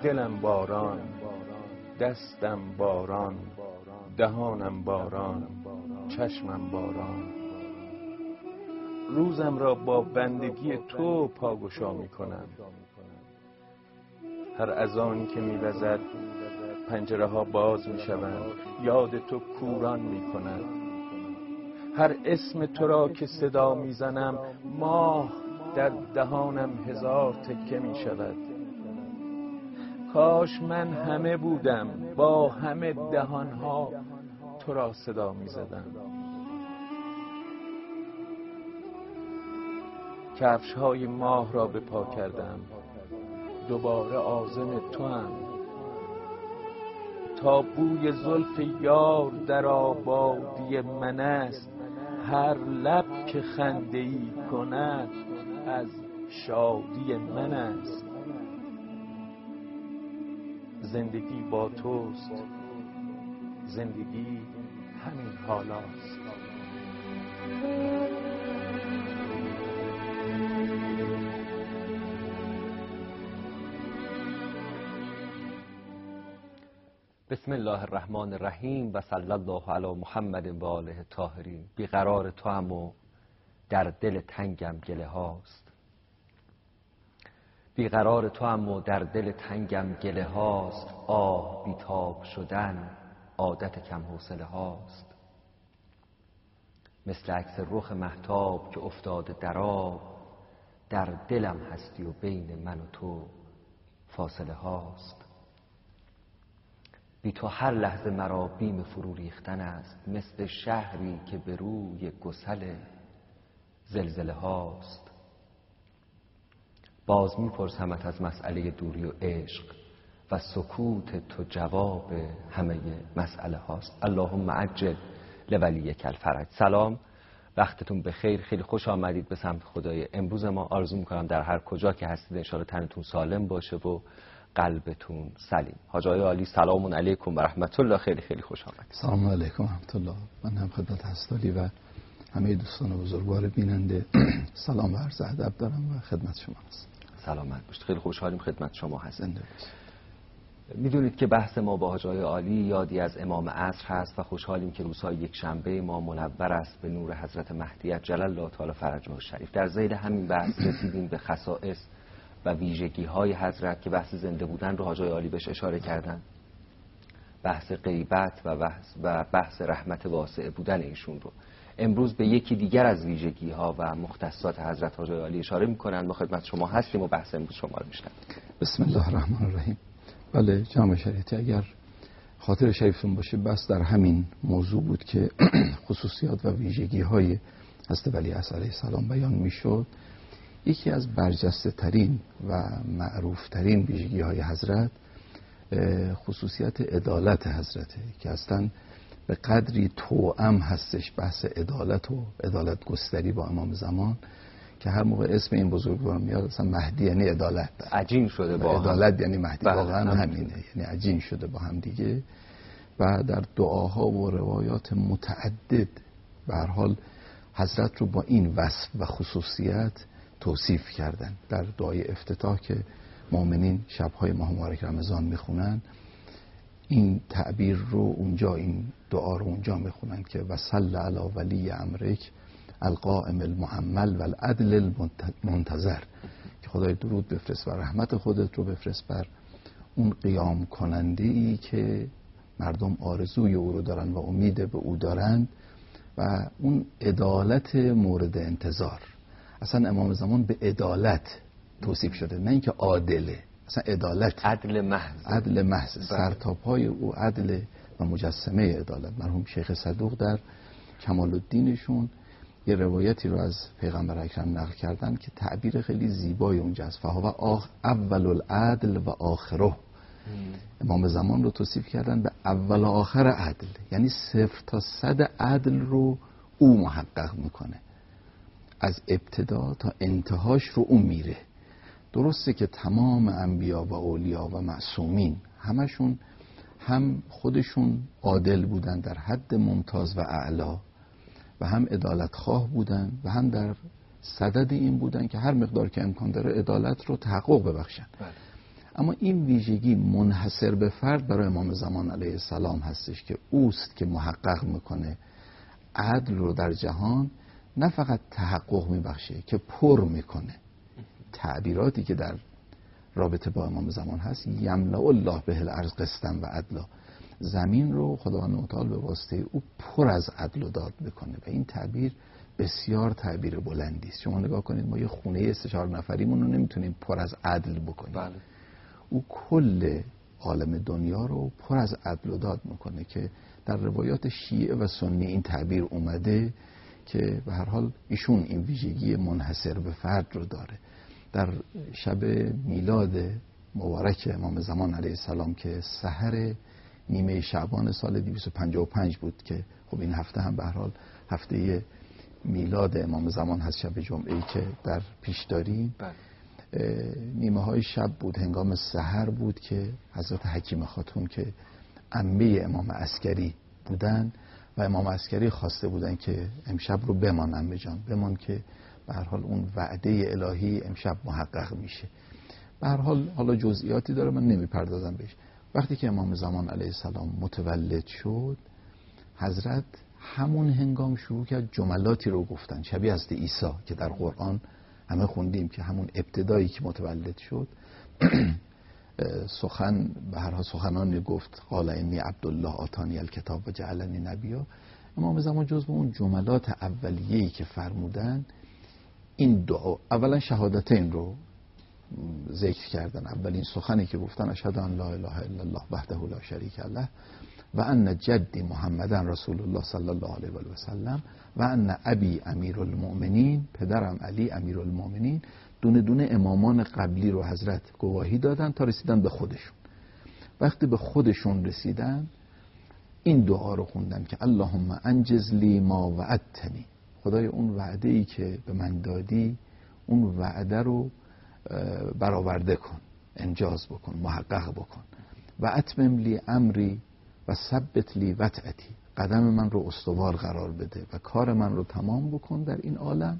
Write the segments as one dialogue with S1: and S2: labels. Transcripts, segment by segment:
S1: دلم باران، دستم باران، دهانم باران، چشمم باران. روزم را با بندگی تو پاگشا می کنم. هر اذانی که می وزد پنجره ها باز می شوند، یاد تو کوران می کند. هر اسم تو را که صدا می زنم، ماه در دهانم هزار تکه می شود. کاش من همه بودم، با همه دهانها تو را صدا می زدم. کفش های ماه را به پا کردم، دوباره عازم تو هم. تا بوی زلف یار در آبادی من است، هر لب که خنده ای کند از شادی من است. زندگی با توست، زندگی همین حالاست.
S2: بسم الله الرحمن الرحیم و صلی الله علی محمد و آله الطاهرین. بیقرار تو هم و در دل تنگم گله هاست. بیقرار تو هم و در دل تنگم گله هاست. آه بیتاب شدن عادت کم حوصله هاست. مثل عکس رخ مهتاب که افتاده در آب، در دلم هستی و بین من و تو فاصله هاست. بی تو هر لحظه مرا بیم فرو ریختن است، مثل شهری که به روی گسل زلزله هاست. باز میپرسمت از مسئله دوری و عشق و سکوت تو جواب همه مسئله هاست. اللهم عجل لولیک الفرج. سلام، وقتتون بخیر. خیلی خوش آمدید به سمت خدای. امروز ما آرزو میکنم در هر کجا که هستید انشاءالله تنتون سالم باشه و قلبتون سلیم. حاج آقای عالی سلام علیکم و رحمت الله. خیلی خیلی خوش آمدید.
S3: سلام علیکم و رحمت الله. من هم خدمت هستالی و همه دوستان بزرگوار بیننده سلام و عرض ادب دارم و خدمت شما هستم.
S2: سلامت باشید. خیلی خوشحالیم خدمت شما هستیم.
S3: زنده باشید.
S2: میدونید که بحث ما با حاج آقای عالی یادی از امام عصر هست و خوشحالیم که روزهای یک شنبه ما منور است به نور حضرت مهدیت جلل الله تعالی فرجه الشریف. در ذیل همین بحث رسیدیم به خصائص و ویژگی های حضرت که بحث زنده بودن رو حاج آقای عالی بهش اشاره کردن، بحث غیبت و بحث رحمت واسع بودن ایشون رو. امروز به یکی دیگر از ویژگی ها و مختصات حضرت حاج آقای عالی اشاره میکنن. ما خدمت شما هستیم و بحث امروز شما رو میشنویم.
S3: بسم الله الرحمن الرحیم. بله جناب شریعتی، اگر خاطر شریفتون باشه بس در همین موضوع بود که خصوصیات و ویژگی های حضرت ولیعصر علیه السلام بیان میشد. یکی از برجسته ترین و معروف ترین ویژگی های حضرت خصوصیت عدالت حضرته که اصلا به قدری توأم هستش بحث عدالت و عدالت گستری با امام زمان که هر موقع اسم این بزرگوار میاد اصلا مهدی یعنی عدالت،
S2: عجین شده با
S3: عدالت یعنی مهدی. واقعا
S2: هم
S3: همینه، یعنی عجین شده با هم دیگه. و در دعاها و روایات متعدد به هر حال حضرت رو با این وصف و خصوصیت توصیف کردن. در دعای افتتاح که مؤمنین شب‌های ماه مبارک رمضان میخونن این تعبیر رو اونجا، این دعا رو اونجا میخونن که وصل علی ولی امرک القائم المحمل و العدل المنتظر، که خدای درود بفرست و رحمت خودت رو بفرست بر اون قیام کننده ای که مردم آرزوی او رو دارن و امید به او دارند و اون عدالت مورد انتظار. اصلا امام زمان به عدالت توصیف شده، نه اینکه عادله، اصلا عدالت، عدل محض سر تا پای او عدل و مجسمه عدالت. مرحوم شیخ صدوق در کمال الدینشون یه روایتی رو از پیغمبر اکرم نقل کردن که تعبیر خیلی زیبای اونجا است. فهو اول العدل و آخره. امام زمان رو توصیف کردن به اول و آخر عدل، یعنی 0 تا 100 عدل رو او محقق میکنه، از ابتدا تا انتهاش رو اون میره. درسته که تمام انبیا و اولیا و معصومین همشون هم خودشون عادل بودن در حد ممتاز و اعلا و هم عدالت خواه بودن و هم در صدد این بودن که هر مقدار که امکان داره عدالت رو تحقق ببخشن. اما این ویژگی منحصر به فرد برای امام زمان علیه السلام هستش که اوست که محقق میکنه عدل رو در جهان، نه فقط تحقق میبخشه که پر میکنه. تعبیراتی که در رابطه با امام زمان هست، یملأ الله به الارض قسطا و عدلا، زمین رو خداوند متعال به واسطه او پر از عدل و داد میکنه و این تعبیر بسیار تعبیر بلندی است. شما نگاه کنید، ما یه خونه 3-4 نفریمون رو نمیتونیم پر از عدل بکنیم.
S2: بله.
S3: او کل عالم دنیا رو پر از عدل و داد میکنه که در روایات شیعه و سنی این تعبیر اومده که به هر حال ایشون این ویژگی منحصر به فرد رو داره. در شب میلاد مبارک امام زمان علیه السلام که سحر نیمه شعبان سال 255 بود که خب این هفته هم به هر حال هفته میلاد امام زمان هست، شب جمعه‌ای که در پیش داریم، نیمه های شب بود، هنگام سحر بود که حضرت حکیم خاتون که عمه امام عسکری بودن و امام عسکری خواسته بودن که امشب رو بمان عمه جان، بمان که به هر حال اون وعده الهی امشب محقق میشه. به هر حال حالا جزئیاتی داره من نمیپردازم بهش. وقتی که امام زمان علیه السلام متولد شد، حضرت همون هنگام شروع کرد جملاتی رو گفتن شبیه است عیسی که در قرآن همه خوندیم که همون ابتدایی که متولد شد سخن به هر حال سخنان گفت، قال انی عبدالله آتانی الکتاب و جعلنی نبیا. امام زمان جزو اون جملات اولیه‌ای که فرمودن این دعا، اولا شهادتین رو ذکر کردن. اولین سخنی که گفتن اشهد ان لا اله الا الله وحده لا شریک له و ان جدی محمدن رسول الله صلی الله علیه و سلم و ان ابی امیرالمؤمنین، پدرم علی امیرالمؤمنین. دونه دونه امامان قبلی رو حضرت گواهی دادن تا رسیدن به خودشون. وقتی به خودشون رسیدن این دعا رو خوندن که اللهم انجز لی ما وعدتنی، خدای اون وعده ای که به من دادی اون وعده رو برآورده کن، انجاز بکن، محقق بکن. و اتمم لی امری و ثبت لی وطأتی، قدم من رو استوار قرار بده و کار من رو تمام بکن در این عالم.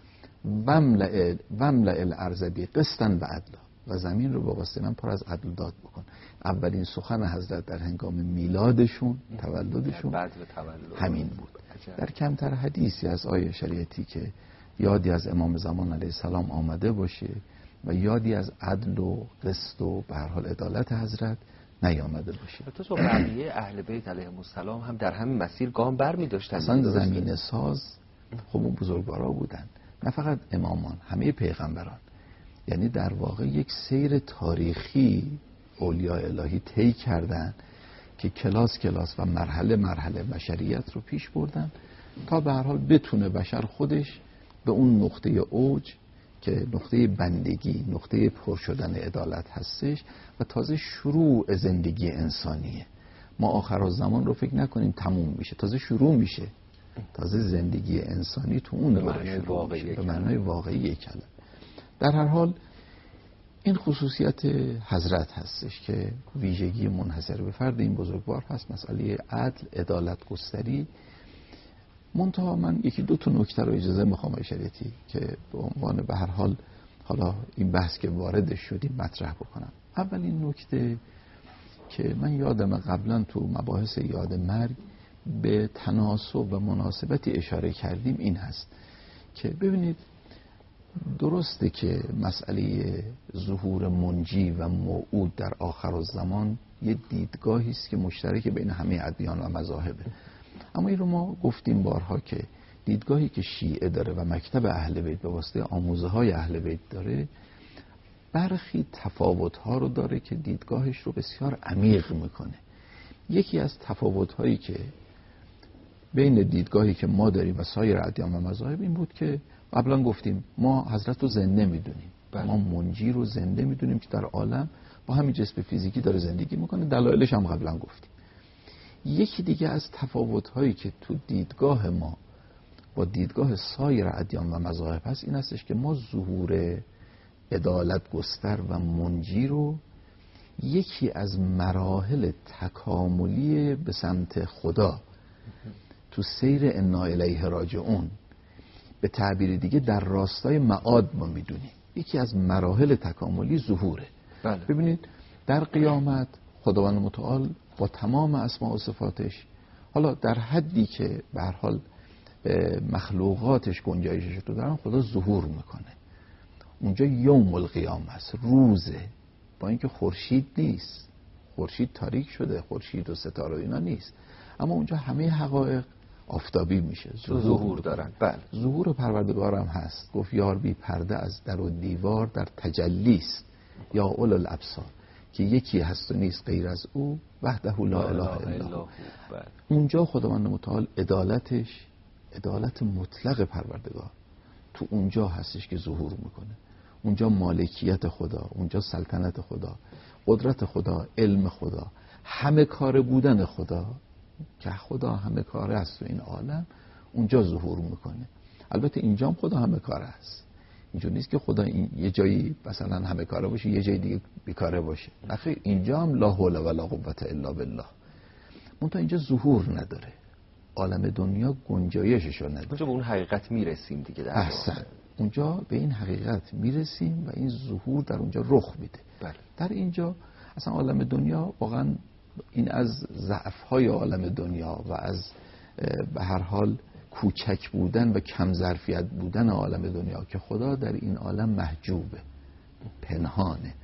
S3: وملأ الارض بی قسطا و عدلا، و زمین رو با واسطه من پر از عدل داد بکن. اولین سخن حضرت در هنگام میلادشون، تولدشون،
S2: بعد تولد
S3: همین بود. در کمتر حدیثی از آیه شریعتی که یادی از امام زمان علیه السلام آمده باشه و یادی از عدل و قسط و به هر حال عدالت حضرت نیامده باشه.
S2: تو بقیه اهل بیت علیهم السلام هم در همین مسیر گام برمی داشتن.
S3: اصلا زمین ساز خب اون بزرگوارا بودن، نه فقط امامان، همه پیغمبران. یعنی در واقع یک سیر تاریخی اولیاء الهی طی کردن که کلاس کلاس و مرحله مرحله بشریت رو پیش بردن تا به هر حال بتونه بشر خودش به اون نقطه اوج که نقطه بندگی، نقطه پر شدن عدالت هستش و تازه شروع زندگی انسانیه. ما آخرالزمان رو فکر نکنیم تموم میشه، تازه شروع میشه. تازه زندگی انسانی تو اون به معنای واقعی کلمه. در هر حال این خصوصیت حضرت هستش که ویژگی منحصر به فرد این بزرگوار هست، مسئله عدل، عدالت گستری. منتها من یکی دو تا نکته رو اجازه میخوام شریعتی که به عنوان به هر حال حالا این بحث که وارد شدیم مطرح بکنم. اولین نکته که من یادم قبلا تو مباحث یاد مرگ به تناسب و مناسبتی اشاره کردیم این هست که ببینید درسته که مسئله ظهور منجی و موعود در آخرالزمان یه دیدگاهی است که مشترک بین همه ادیان و مذاهبه، اما این رو ما گفتیم بارها که دیدگاهی که شیعه داره و مکتب اهل بیت به واسطه آموزه های اهل بیت داره برخی تفاوت‌ها رو داره که دیدگاهش رو بسیار عمیق میکنه. یکی از تفاوت‌هایی که بین دیدگاهی که ما داریم و سایر ادیان و مذاهب این بود که قبلا گفتیم ما حضرت رو زنده میدونیم، ما منجی رو زنده میدونیم که در عالم با همین جسم فیزیکی داره زندگی میکنه. دلایلش هم قبلا گفتیم. یکی دیگه از تفاوت‌هایی که تو دیدگاه ما با دیدگاه سایر ادیان و مذاهب هست این هستش که ما ظهور عدالت گستر و منجی رو یکی از مراحل تکاملی به سمت خدا تو سیر انا الیه راجعون، به تعبیر دیگه در راستای معاد ما میدونیم. یکی از مراحل تکاملی ظهوره.
S2: بله.
S3: ببینید در قیامت خداوند متعال با تمام اسما و صفاتش، حالا در حدی که به هر حال مخلوقاتش گنجایشش رو دارن، خدا ظهور میکنه. اونجا یوم القیامه است، روزه، با اینکه خورشید نیست، خورشید تاریک شده، خورشید و ستاره اینا نیست، اما اونجا همه حقایق آفتابی میشه،
S2: ظهور دارن. بله.
S3: ظهور پروردگارم هست. گفت یار بی پرده از در و دیوار در تجلیست یا اول الابصار، که یکی هست و نیست غیر از او، وحده لا اله الا هو. اونجا خداوند متعال عدالتش، عدالت مطلق پروردگار تو اونجا هستش که ظهور میکنه. اونجا مالکیت خدا، اونجا سلطنت خدا، قدرت خدا، علم خدا، همه کار بودن خدا، که خدا همه کاره است تو این عالم، اونجا ظهور میکنه. البته اینجا هم خدا همه کاره است، اینجور نیست که خدا یه جایی مثلا همه کاره باشه یه جای دیگه بیکاره باشه. نخیر، اینجا هم لا حول ولا قوة الا بالله. منتها اینجا ظهور نداره، عالم دنیا گنجایشش رو نداره.
S2: اونجا به اون حقیقت میرسیم دیگه. در
S3: احسن، اونجا به این حقیقت میرسیم و این ظهور در اونجا رخ میده.
S2: بله.
S3: در اینجا اصلا عالم دنیا واقعا این از ضعف‌های عالم دنیا و از به هر حال کوچک بودن و کم ظرفیت بودن عالم دنیا که خدا در این عالم محجوبه، پنهانه.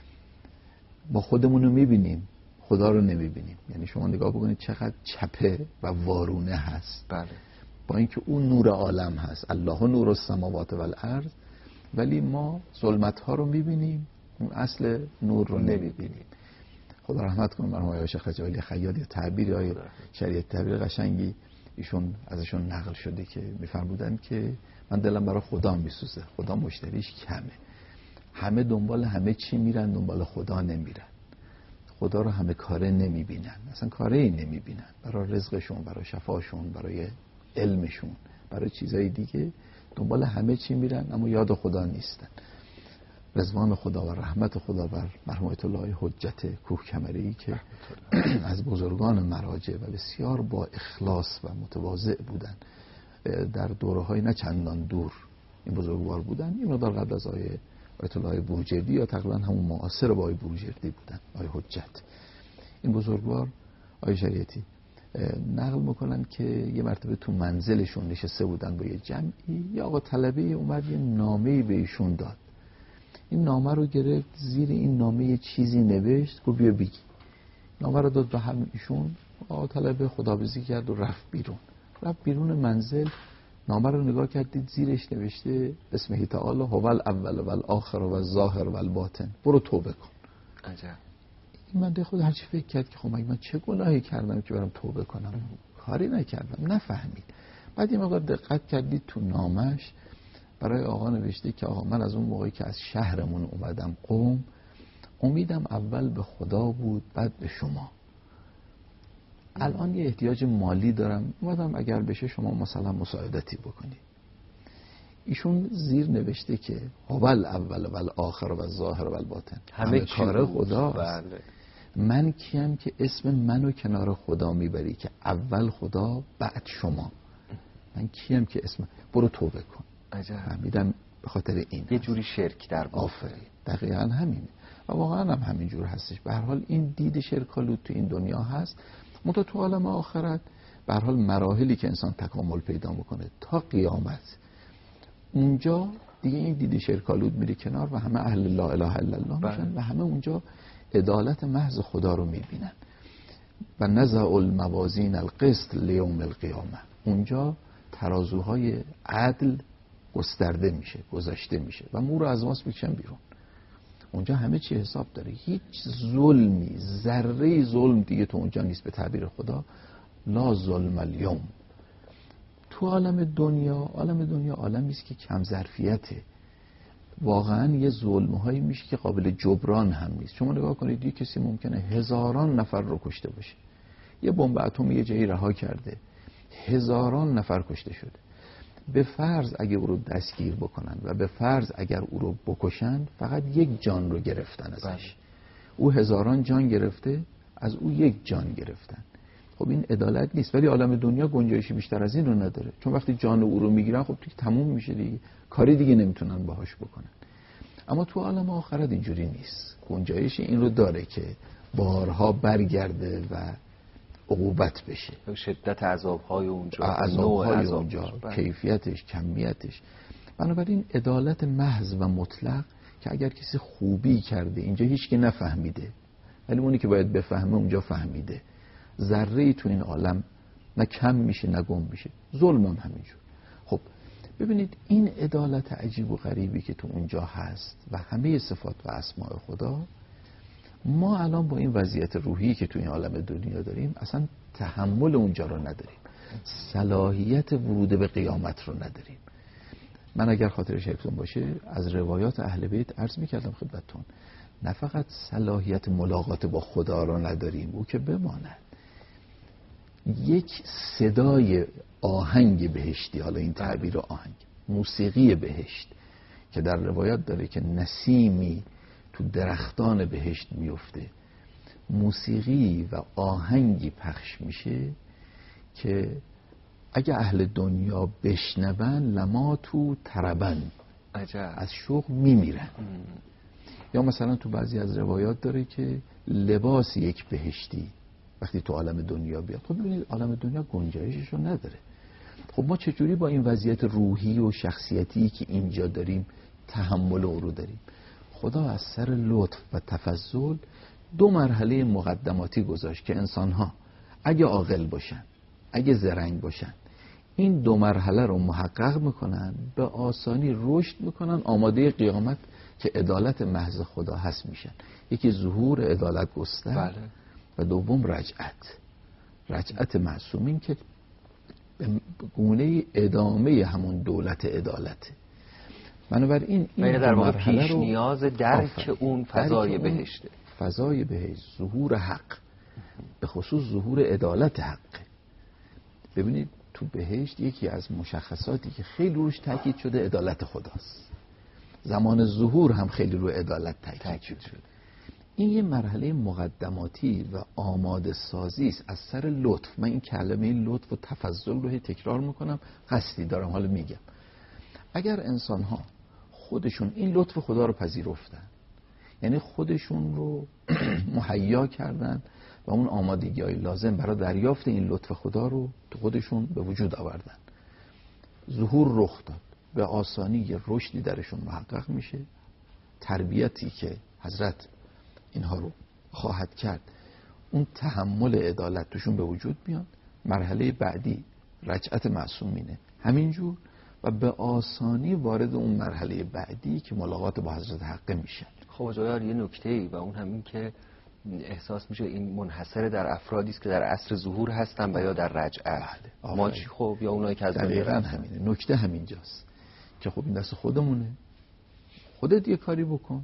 S3: با خودمون رو میبینیم، خدا رو نمیبینیم. یعنی شما نگاه بکنید چقدر چپه و وارونه هست.
S2: بله.
S3: با اینکه اون نور عالم هست، الله نور السماوات و الارض، ولی ما ظلمت ها رو میبینیم، اون اصل نور رو نمیبینیم. خدا رحمت کنه مرحوم آقای شیخ خجالی خیاط، یه تعبیری های شریعت تعبیر قشنگی ایشون ازشون نقل شده که میفرمودن که من دلم برای خدا میسوزه، خدا مشتریش کمه، همه دنبال همه چی میرن، دنبال خدا نمیرن، خدا رو همه کاره نمیبینن، اصلا کاره ای نمیبینن، برای رزقشون، برای شفاشون، برای علمشون، برای چیزای دیگه دنبال همه چی میرن، اما یاد خدا نیستن. رضوان خدا و رحمت خدا بر مرحوم آیت الله حجت کوهکمری که از بزرگان مراجع و بسیار با اخلاص و متواضع بودن، در دوره‌های نه چندان دور این بزرگوار بودن. این مقدار قبل از آیت الله بروجردی یا تقریبا همون معاصر با آیت بروجردی بودن، آیت حجت. این بزرگوار آیت شریعتی نقل میکنن که یه مرتبه تو منزلشون نشسته بودن با یه جمعی، یا آقا طلبه اومد یه نامه‌ای به ایشون داد. این نامه رو گرفت، زیر این نامه یه چیزی نوشت، گفت بیا بگی. نامه رو داد به هم ایشون، آقا طلبه خداحافظی کرد و رفت بیرون منزل. نامه رو نگاه کردید، زیرش نوشته بسمه تعالی هو الاول و الاخر و الظاهر و الباطن، برو توبه کن.
S2: عجب.
S3: این من خود هرچی فکر کرد که خب من چه گناهی کردم که برم توبه کنم؟ کاری نکردم، نفهمید. بعد یه مقدار دقت کردید تو نامش برای آقا نوشته که آقا من از اون موقعی که از شهرمون اومدم قم، امیدم اول به خدا بود، بعد به شما. الان یه احتیاج مالی دارم، اومدم اگر بشه شما مثلا مساعدتی بکنید. ایشون زیر نوشته که هو الاول و الاخر و الظاهر و الباطن، همه کار خداست. بله. من کیم که اسم منو کنار خدا میبری که اول خدا بعد شما؟ من کیم که اسم، برو توبه کن. فهمیدم به خاطر این
S2: یه جوری شرک در
S3: آفرین. دقیقاً همینه و واقعا هم همین جور هستش. به هر حال این دید شرک‌آلود تو این دنیا هست، منتها تو عالم آخرت به هر حال مراحلی که انسان تکامل پیدا میکنه تا قیامت، اونجا دیگه این دید شرک‌آلود میره کنار و همه اهل لا اله الا الله میشن و همه اونجا عدالت محض خدا رو میبینن. و نزع الموازین القسط لیوم القیامه، اونجا ترازوهای عدل گسترده میشه، گذاشته میشه و مو رو از ماست میکشن بیرون. اونجا همه چی حساب داره، هیچ ظلمی، ذره ظلم دیگه تو اونجا نیست. به تعبیر خدا لا ظلم اليوم. تو عالم دنیا عالمی است که کم ظرفیته، واقعا یه ظلم‌هایی میشه که قابل جبران هم نیست. شما نگاه کنید یه کسی ممکنه هزاران نفر رو کشته باشه، یه بمب اتمی یه جایی رها کرده، هزاران نفر کشته شده. به فرض اگه او رو دستگیر بکنن و به فرض اگر او رو بکشن، فقط یک جان رو گرفتن ازش. او هزاران جان گرفته، از او یک جان گرفتن. خب این عدالت نیست. ولی عالم دنیا گنجایشی بیشتر از این رو نداره، چون وقتی جان او رو میگیرن خب دیگه تموم میشه دیگه، کاری دیگه نمیتونن باهاش بکنن. اما تو عالم آخرت اینجوری نیست. گنجایش این رو داره که بارها برگرده و عقوبت بشه.
S2: شدت عذاب‌های اونجا،
S3: عذاب‌های اونجا، کیفیتش، کمیتش. بنابراین عدالت محض و مطلق که اگر کسی خوبی کرده اینجا هیچ کی نفهمیده، ولی اونی که باید بفهمه اونجا فهمیده، ذره‌ای تو این عالم نه کم میشه نه گم میشه. ظلم هم همینجور. خب ببینید این عدالت عجیب و غریبی که تو اونجا هست و همه صفات و اسماء خدا، ما الان با این وضعیت روحی که تو این عالم دنیا داریم اصلا تحمل اونجا رو نداریم، صلاحیت ورود به قیامت رو نداریم. من اگر خاطرش حفظم باشه از روایات اهل بیت عرض میکردم خدمتتون، نه فقط صلاحیت ملاقات با خدا رو نداریم، او که بماند، یک صدای آهنگ بهشتی، حالا این تعبیر آهنگ، موسیقی بهشت که در روایات داره که نسیمی تو درختان بهشت میفته، موسیقی و آهنگی پخش میشه که اگه اهل دنیا بشنون لما تو تربن، از شوق میمیرن. یا مثلا تو بعضی از روایات داره که لباس یک بهشتی وقتی تو عالم دنیا بیاد، خب ببینید عالم دنیا گنجایششو نداره. خب ما چجوری با این وضعیت روحی و شخصیتی که اینجا داریم تحمل او رو داریم؟ خدا از سر لطف و تفضل 2 مرحله مقدماتی گذاشت که انسان‌ها اگه عاقل باشن، اگه زرنگ باشن، این 2 مرحله رو محقق میکنن، به آسانی رشد میکنن، آماده قیامت که عدالت محض خدا هست میشن. یکی ظهور عدالت گستر و دوم رجعت معصومین که به گونه ادامه همون دولت عدالته. بنابراین این
S2: در واقع پیش نیاز درک اون فضای بهشته،
S3: فضای بهشت، ظهور حق، به خصوص ظهور عدالت حق. ببینید تو بهشت یکی از مشخصاتی که خیلی روش تاکید شده عدالت خداست. زمان ظهور هم خیلی روی عدالت تاکید شده. این یه مرحله مقدماتی و آماده سازی است از سر لطف. من این کلمه لطف و تفضل رو تکرار میکنم، قصدی دارم، حالا میگم. اگر انسان ها خودشون این لطف خدا رو پذیرفتن، یعنی خودشون رو مهیا کردن و اون آمادگی های لازم برای دریافت این لطف خدا رو تو خودشون به وجود آوردن، ظهور رخ داد، به آسانی یه رشدی درشون محقق میشه، تربیتی که حضرت اینها رو خواهد کرد، اون تحمل عدالت توشون به وجود میاد. مرحله بعدی رجعت معصومینه همینجور و به آسانی وارد اون مرحله بعدی که ملاقات با حضرت حق میشن.
S2: خب جایار یه نکته‌ای و اون همین که احساس میشه این منحصر در افرادی است که در عصر ظهور هستن و یا در رجعت. ما چی خب یا اونایی که از
S3: دقیقاً همینه. نکته همینجاست که خب این دست خودمونه. خودت یه کاری بکن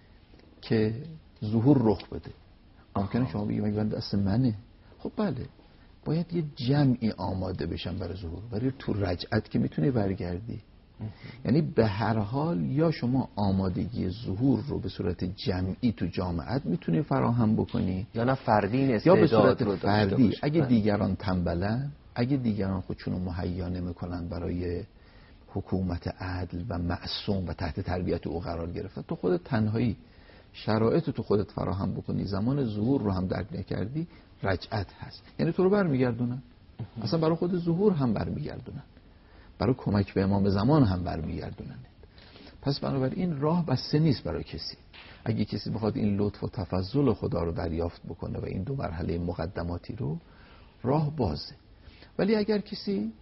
S3: که ظهور رخ بده. ممکنه شما بگید مگه دست منه؟ خب بله، باید یه جمعی آماده بشن برای ظهور، ولی تو رجعت که میتونی برگردی. یعنی به هر حال یا شما آمادگی ظهور رو به صورت جمعی تو جامعت میتونی فراهم بکنی
S2: یا نه فردی این
S3: یا به صورت
S2: رو
S3: فردی. اگه دیگران تنبلن، اگه دیگران خودشونو مهیا نمیکنن برای حکومت عدل و معصوم و تحت تربیت او قرار گرفتن، تو خودت تنهایی شرایط تو خودت فراهم بکنی، زمان ظهور رو هم درک نکردی، رجعت هست. یعنی تو رو برمیگردونن، اصلا برای خود ظهور هم برمیگردونن، برای کمک به امام زمان هم برمیگردونن. پس بنابراین راه بسته نیست برای کسی. اگه کسی بخواد این لطف و تفضل خدا رو دریافت بکنه و این 2 مرحله مقدماتی رو، راه بازه. ولی اگر کسی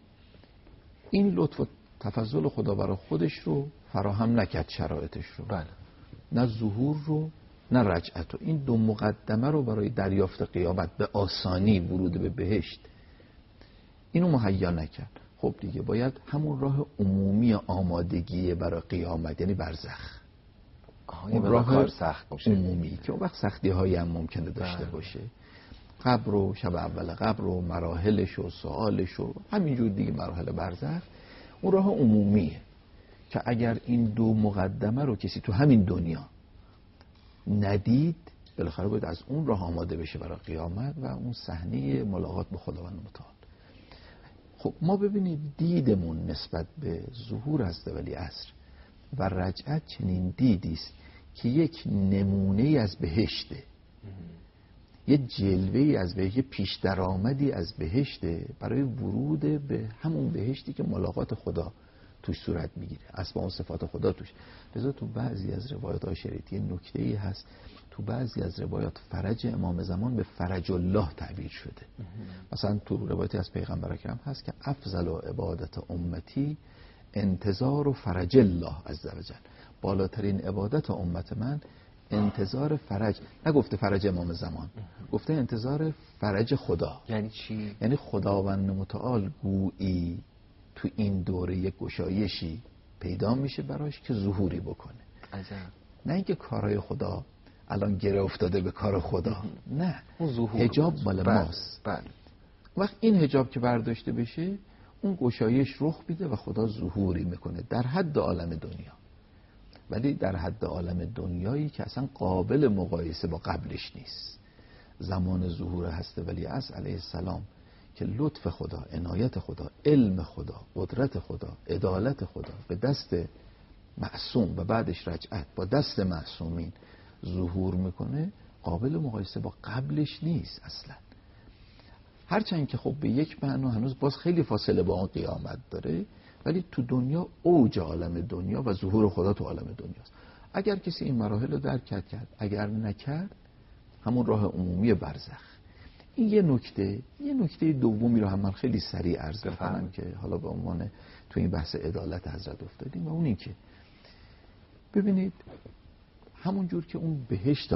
S3: این لطف و تفضل خدا برای خودش رو فراهم نکرد، شرایطش رو، نه ظهور رو نه رجعت رو، این 2 مقدمه رو برای دریافت قیامت به آسانی ورود به بهشت اینو مهیا نکرد، خب دیگه باید همون راه عمومی آمادگی برای قیامت، یعنی برزخ،
S2: اون راه سخت باشه
S3: عمومی که اون وقت سختی هایی هم ممکنه داشته باشه، قبر و شب اول قبر و مراحلش و سوالش و همینجور دیگه، مراحل برزخ، اون راه عمومیه که اگر این 2 مقدمه رو کسی تو همین دنیا ندید، بالاخره باید از اون راه آماده بشه برای قیامت و اون صحنه ملاقات با خداوند متعال. خب ما ببینید دیدمون نسبت به ظهور از ولی عصر و رجعت چنین دیدی است که یک نمونه از بهشته، یه جلوه‌ای از بهشت، یه پیش درآمدی از بهشته برای ورود به همون بهشتی که ملاقات خدا توش صورت میگیره، اسماء و صفات خدا توش. لذا تو بعضی از روایات شریعتی یه نکته‌ای هست، تو بعضی از روایات فرج امام زمان به فرج الله تعبیر شده. مثلا تو روایتی از پیغمبر اکرم هست که افضل و عبادت امتی انتظار و فرج الله عزوجل، بالاترین عبادت امت من انتظار فرج، نگفته فرج امام زمان، گفته انتظار فرج خدا.
S2: یعنی چی؟
S3: یعنی خداوند متعال گویی تو این دوره یک گشایشی پیدا میشه براش که ظهوری بکنه.
S2: عجب.
S3: نه اینکه کارهای خدا الان گره افتاده به کار خدا، نه،
S2: اون ظهور
S3: حجاب مال ماست.
S2: بله.
S3: وقت این حجاب که برداشته بشه، اون گشایش رخ میده و خدا ظهوری میکنه در حد عالم دنیا، ولی در حد عالم دنیایی که اصلا قابل مقایسه با قبلش نیست. زمان ظهور هست ولیعصر علیه السلام که لطف خدا، عنایت خدا، علم خدا، قدرت خدا، عدالت خدا به دست معصوم و بعدش رجعت با دست معصومین ظهور میکنه، قابل مقایسه با قبلش نیست اصلا. هرچند که خب به یک معنا هنوز باز خیلی فاصله با اون قیامت داره، ولی تو دنیا اوج عالم دنیا و ظهور خدا تو عالم دنیاست. اگر کسی این مراحل رو درک کرد، اگر نکرد همون راه عمومی برزخ. این یه نکته دومی رو هم من خیلی سریع عرض می‌کنم که حالا به عنوان تو این بحث عدالت حضرت افتادیم، و اون این که ببینید همون جور که اون بهشت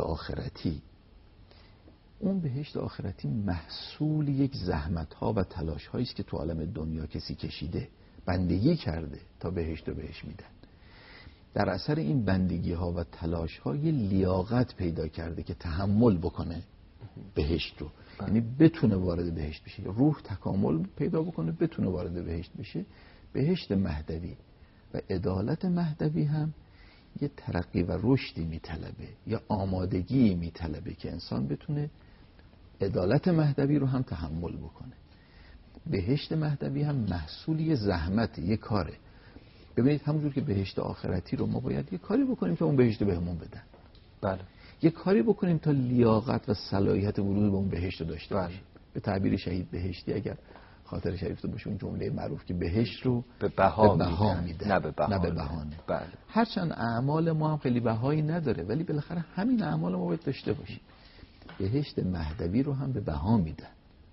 S3: آخرتی محصول یک زحمت‌ها و تلاش‌هایی است که تو عالم دنیا کسی کشیده، بندگی کرده تا بهشت رو بهش میدن. در اثر این بندگی‌ها و تلاش‌ها یه لیاقت پیدا کرده که تحمل بکنه بهشت رو، یعنی بتونه وارد بهشت بشه، روح تکامل پیدا بکنه بتونه وارد بهشت بشه. بهشت مهدوی و عدالت مهدوی هم یه ترقی و رشدی میطلبه، یا آمادگی میطلبه که انسان بتونه عدالت مهدوی رو هم تحمل بکنه. بهشت مهدوی هم محصول یه زحمت، یه کاره. ببینید همونجور که بهشت آخرتی رو ما باید یه کاری بکنیم که اون بهشت بهمون بدن.
S2: بله.
S3: یه کاری بکنیم تا لیاقت و صلاحیت ورود به اون بهشت رو داشته باشیم. به تعبیر شهید بهشتی اگر خاطر شریفته باشه، اون جمله معروف که بهشت رو
S2: به بها میدن،
S3: نه به بهانه.
S2: بله.
S3: هرچند اعمال ما هم خیلی بهایی نداره، ولی بالاخره همین اعمال ما باید داشته باشیم. بهشت مهدوی رو هم به بها میدن.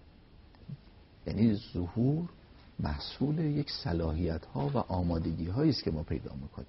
S3: یعنی ظهور محصول یک صلاحیت ها و آمادگی هایی است که ما پیدا میکنیم.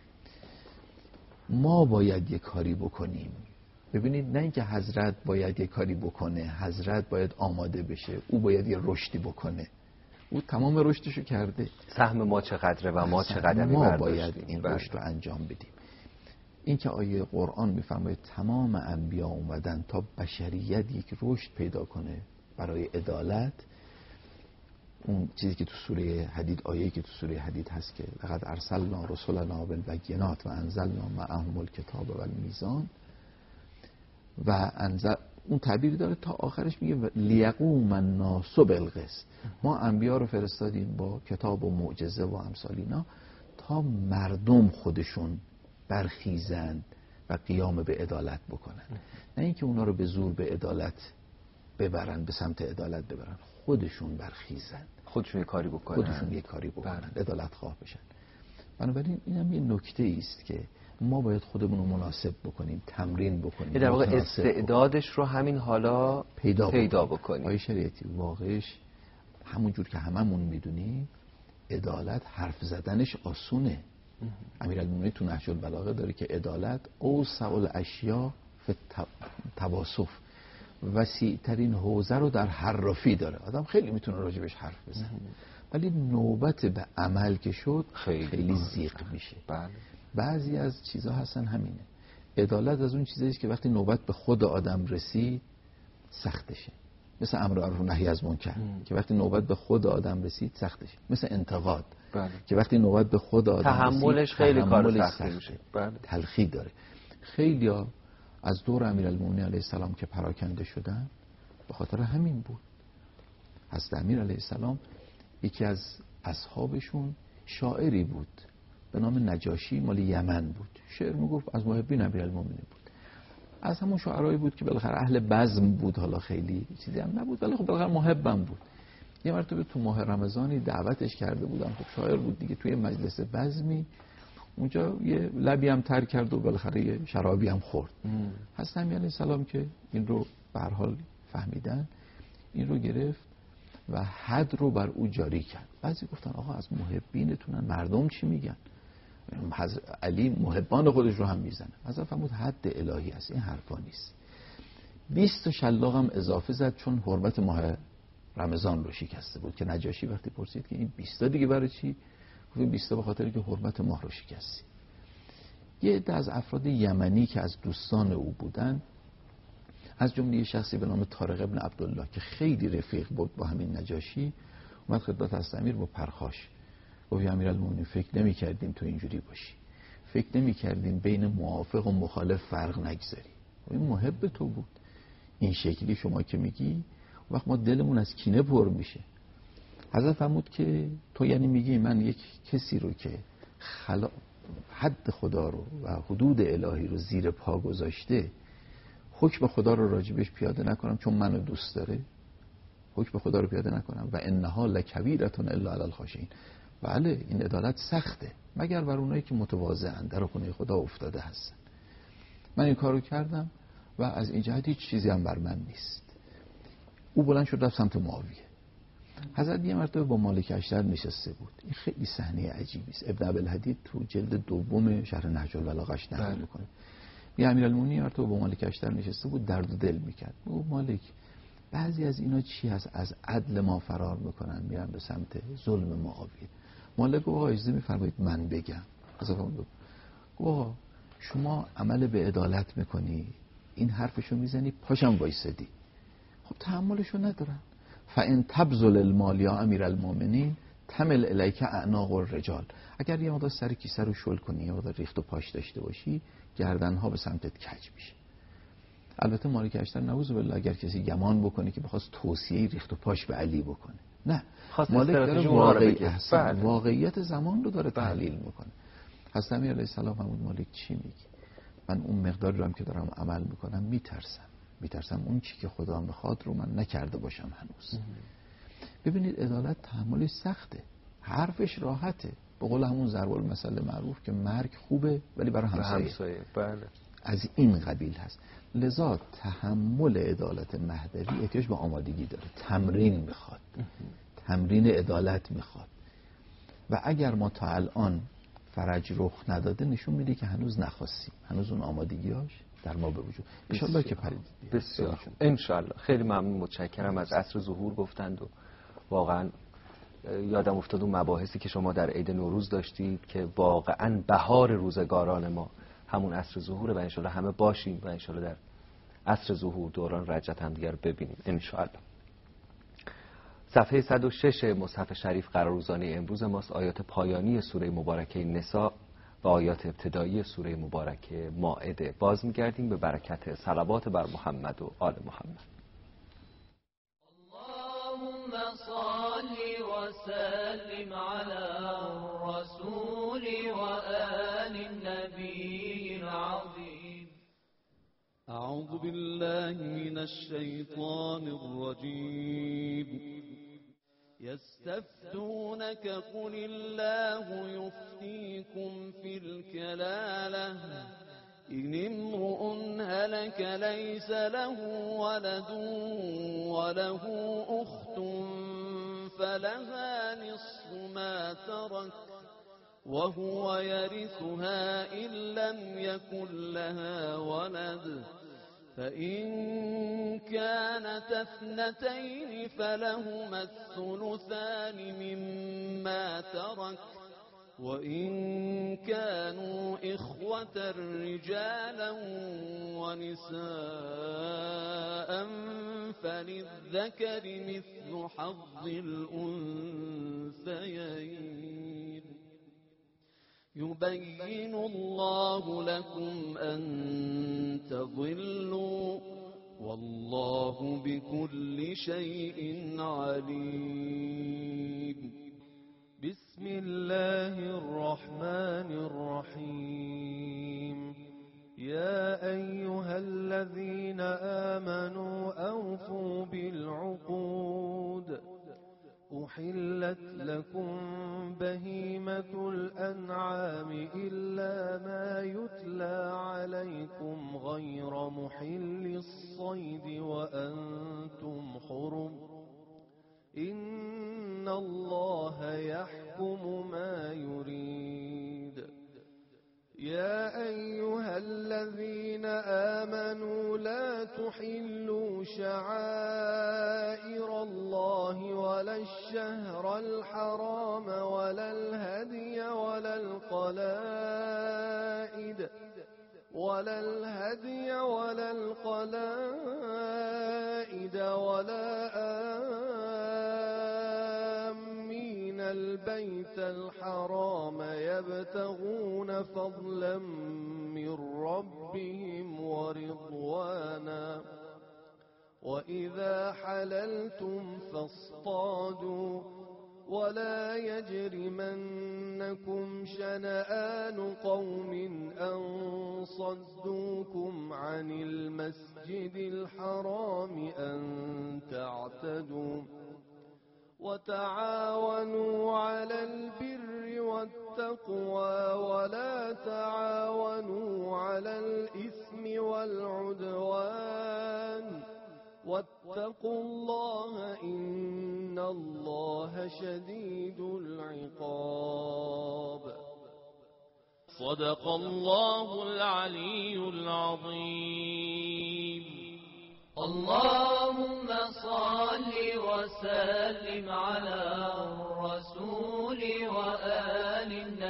S3: ما باید یک کاری بکنیم. ببینید نه اینکه حضرت باید یک کاری بکنه، حضرت باید آماده بشه، او باید یه رشدی بکنه. او تمام رشدشو کرده.
S2: سهم ما چقدره و ما چه قدمی
S3: ما
S2: برداشتیم.
S3: باید این رشد رو انجام بدیم. این که آیه قرآن میفرماید تمام انبیا اومدن تا بشریت یک رشد پیدا کنه برای عدالت. اون چیزی که تو سوره حدید، آیه‌ای که تو سوره حدید هست که لقد ارسلنا رسلنا بالبینات و انزلنا معهم الکتاب والمیزان و انزل، اون تعبیر داره تا آخرش میگه لیقوم الناس بالقسط. ما انبیا رو فرستادیم با کتاب و معجزه و امثال اینا تا مردم خودشون برخیزند و قیام به عدالت بکنن، نه اینکه اونا رو به زور به عدالت ببرن، به سمت عدالت ببرن. خودشون برخیزن،
S2: خودشون یه کاری بکنن،
S3: عدالت خواه بشن. بنابراین این هم یه نکته است که ما باید خودمون رو مناسب بکنیم، تمرین بکنیم.
S2: در واقع استعدادش رو همین حالا پیدا بکنیم.
S3: آیه شریعتی واقعش همون جور که هممون میدونیم عدالت حرف زدنش آسونه. امیرالمومنین تو نهج البلاغه داره که عدالت اوسع الاشیاء فی التواصف، وسیع ترین حوزه رو در حرافی داره. آدم خیلی میتونه راجبش حرف بزنه، ولی نوبت به عمل که شد خیلی زیغ میشه.
S2: بله.
S3: بعضی از چیزها هستن همینه. عدالت از اون چیزاییه که وقتی نوبت به خود آدم رسید سختشه، مثل امر معروف و نهی از منکر که وقتی نوبت به خود آدم رسید سختشه، مثل انتقاد که وقتی نوبت به خود آدم
S2: تحملش خیلی کار سختی میشه.
S3: تلخی داره. خیلیا از دور امیرالمومنین علیه السلام که پراکنده شدن به خاطر همین بود. حضرت امیر علیه السلام یکی از اصحابشون شاعری بود، به نام نجاشی مال یمن بود. شعر میگفت از محبین امیرالمومنین بود. از همون شاعرایی بود که بالاخره اهل بزم بود، حالا خیلی چیزی هم نبود ولی خب بالاخره محبم بود. یه مرتبه تو ماه رمضانی دعوتش کرده بودن، خب شاعر بود دیگه، توی مجلس بزمی اونجا یه لبی هم تر کرد و بالاخره یه شرابی هم خورد. حضرت امیر علیه السلام که این رو به هر حال فهمیدن، این رو گرفت و حد رو بر او جاری کرد. بعضی گفتن آقا از محبینتونن، مردم چی میگن؟ حضرت علی محبان خودش رو هم میزنه. حضرت فرمود حد الهی است، این حرفا نیست. 20 شلاق هم اضافه زد چون حرمت ماه رمضان رو شکسته بود. که نجاشی وقتی پرسید که این 20 دیگه برای چی؟ گفت 20 به خاطر که حرمت ماه رو شکستی. یه عده از افراد یمنی که از دوستان او بودن، از جمله یه شخصی به نام طارق ابن عبدالله که خیلی رفیق بود با همین نجاشی، اومد خدمت حضرت امیر با پرخاش گفت امیرالمومنین فکر نمی کردیم تو اینجوری باشی، فکر نمی کردیم بین موافق و مخالف فرق نگذاری. این محب تو بود، این شکلی شما که میگی وقت ما دلمون از کینه پر میشه. حضرت فرمود که تو یعنی میگی من یک کسی رو که حد خدا رو و حدود الهی رو زیر پا گذاشته حکم خدا رو راجبش پیاده نکنم چون منو دوست داره؟ حکم خدا رو پیاده نکنم و انها لکبیرتون الا علی الخاشعین. بله این عدالت سخته مگر بر اونایی که متواضعن، در خونه خدا افتاده هستن. من این کارو کردم و از این جهت هیچ چیزی هم بر من نیست. او بلند شد رفت سمت معاویه. حضرت یه مرتبه با مالک اشتر نشسته بود. این خیلی صحنه عجیبی است. ابن ابوالحدید تو جلد دوم شرح نهج البلاغه‌اش نقل می‌کنه. یه امیرالمومنین مرتبه با مالک اشتر نشسته بود، درد و دل می‌کرد. او مالک بعضی از اینا چی هست؟ از عدل ما فرار میکنن میرن به سمت ظلم معاویه. مالک گفت آقا اجازه میفرمایید من بگم. حضرت گفت آقا شما عمل به عدالت میکنی، این حرفشو میزنی پاشم وایسادی، خب تحملشو ندارن. فان تبذل المال یا امیرالمومنین تمل الیک اعناق الرجال. اگر یه مقدار سر کیسه رو شل کنی، یه مقدار ریخت و پاش داشته باشی، گردنها به سمتت کج میشه. البته مالک اشتر نعوذ بالله اگر کسی گمان بکنه که بخواست توصیه ریخت و پاش به علی بکنه، نه، مالک داره واقعیت زمان رو داره تحلیل میکنه. حضرت امیر علیه السلام فرمود مالک چی میگی؟ من اون مقداری رو هم که دارم عمل میکنم میترسم اون چی که خدا میخواد رو من نکرده باشم هنوز. ببینید عدالت تحملش سخته، حرفش راحته. به قول همون ضرب المثل معروف که مرگ خوبه ولی برای همسایه.
S1: بله.
S3: از این قبیل هست. لذا تحمل عدالت مهدوی احتیاج به آمادگی داره، تمرین میخواد، تمرین عدالت میخواد. و اگر ما تا الان فرج رخ نداده نشون میده که هنوز نخواستیم، هنوز اون آمادگیاش در ما به وجود. انشالله که پرید.
S2: بسیار انشالله. خیلی ممنون، متشکرم. از عصر ظهور گفتند و واقعا یادم افتاد اون مباحثی که شما در عید نوروز داشتید که واقعا بهار روزگاران ما همون عصر ظهوره و انشالله همه باشیم و انشالله در عصر ظهور دوران رجت هم دیگر ببینیم انشالله. صفحه 106 مصحف شریف قرارگزاری امروز ماست. آیات پایانی سوره مبارکه نساء و آیات ابتدایی سوره مبارکه مائده. باز می‌گردیم به برکت صلوات بر محمد و آل محمد.
S4: اللهم صل وسلم على الرسول وآل النبي العظيم.
S5: أعوذ بالله من الشيطان الرجيم. يستفتونك قل الله يفتيكم في الكلالة إن امرؤ هلك ليس له ولد وله أخت فلها نصف ما ترك وهو يرثها إن لم يكن لها ولد فإن كانت اثنتين فلهما الثلثان مما ترك وإن كانوا إخوة رجالا ونساء فللذكر مثل حظ الأنثيين يبين الله لكم أن تضلوا والله بكل شيء عليم. بسم الله الرحمن
S6: الذين آمنوا أوفوا بالعقود أحلت لكم بهيمة الأنعام إلا ما يتلى عليكم غير محل الصيد وأنتم حرم إن الله يحكم ما يريد يا أيها الذين آمنوا لا تحلوا شعائر الله ولا الشهر الحرام ولا الهدي ولا القلائد ولا آمين البيت الحرام يبتغون فضلا من ربهم ورضوانا وإذا حللتم فاصطادوا ولا يجرمنكم شنآن قوم أن صدوكم عن المسجد الحرام أن تعتدوا وتعاونوا على البر والتقوى ولا تعاونوا على الإثم والعدوان واتقوا الله إن الله شديد العقاب
S4: صدق الله العلي العظيم. اللهم صل وسلم على الرسول وآل